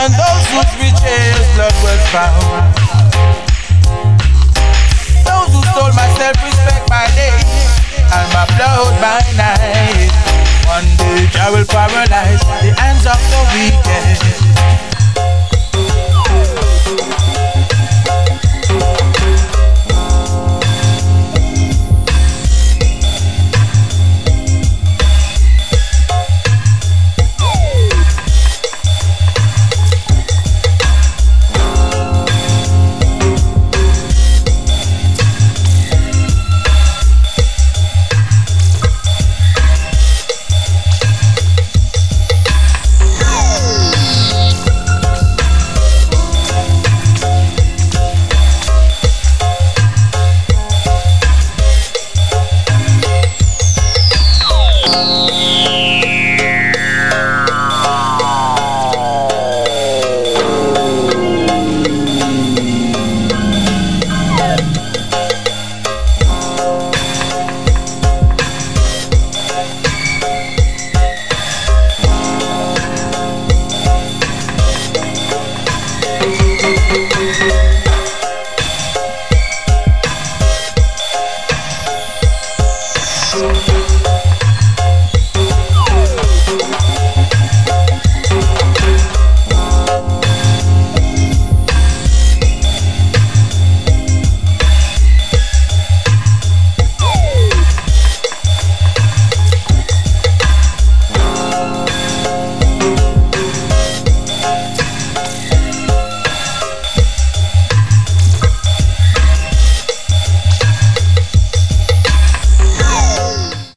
and those whose riches blood was found. Those who stole my self-respect by day and my blood by night. One day I will paralyze the hands of the wicked.